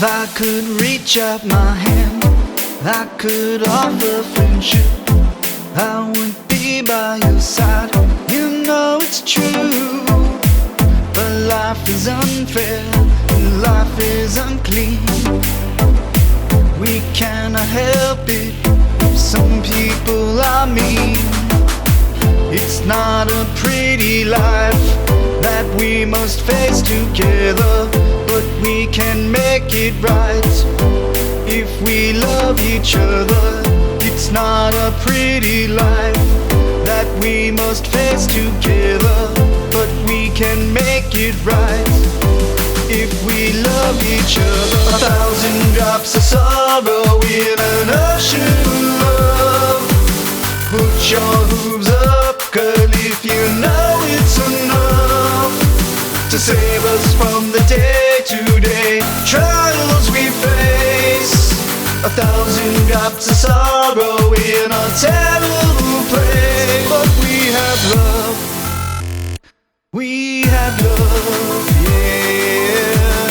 I could reach out my hand, I could offer friendship, I would be by your side. You know it's true, but life is unfair, and life is unclean. We cannot help it if some people are mean. It's not a pretty life that we must face together, but we can make it right if we love each other. It's not a pretty life that we must face together, but we can make it right if we love each other. 1,000 drops of sorrow in an ocean of love. Put your hooves up, girl, if you know it's enough to save us from the day-to-day trials we face. 1,000 drops of sorrow in a terrible place. But we have love, we have love, yeah.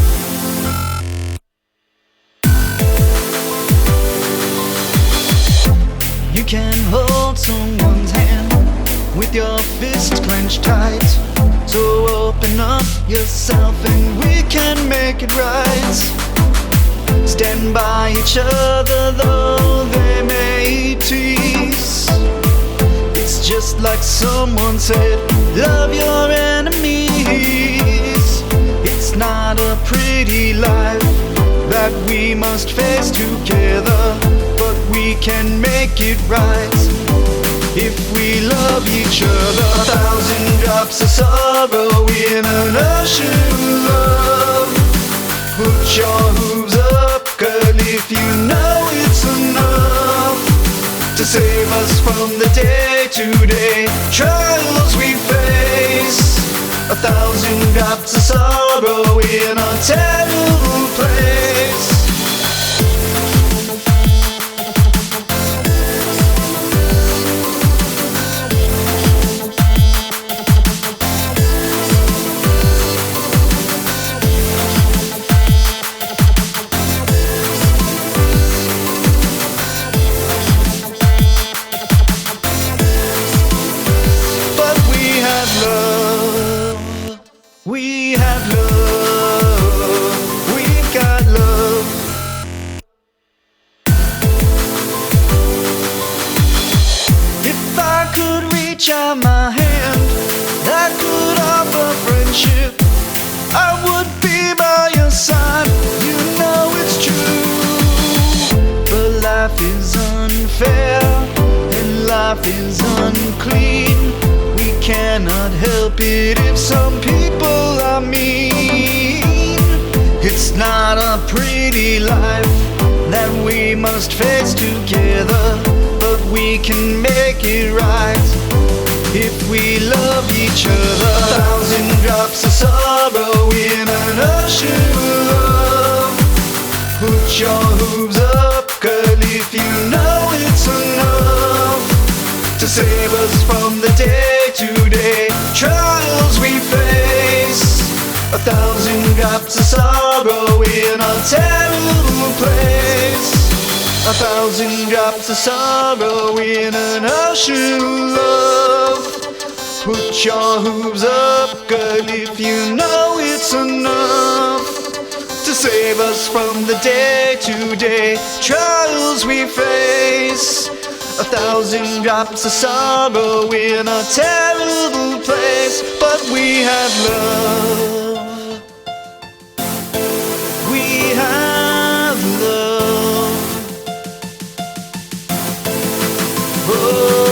You can hold someone's hand with your fists clenched tight. So open up yourself and we can make it right. Stand by each other though they may tease. It's just like someone said, love your enemies. It's not a pretty life that we must face together, but we can make it right if we love each other. 1,000 drops of sorrow in an ocean of love. Put your hooves up, girl, if you know it's enough to save us from the day-to-day trials we face. 1,000 drops of sorrow in a terrible place. We have love, we've got love. If I could reach out my hand, I could offer friendship, I would be by your side. You know it's true, but life is unfair and life is unclean. We cannot help it if some people are mean. It's not a pretty life that we must face together, but we can make it right if we love each other. 1,000 drops of sorrow in an ocean of love. Put your hooves up, girl, if you know it's enough to save us from the day-to-day trials we face. 1,000 drops of sorrow in a terrible place. 1,000 drops of sorrow in an ocean of love. Put your hooves up, girl, if you know it's enough to save us from the day-to-day trials we face. 1,000 drops of sorrow in a terrible place. But we have love, we have love. Oh.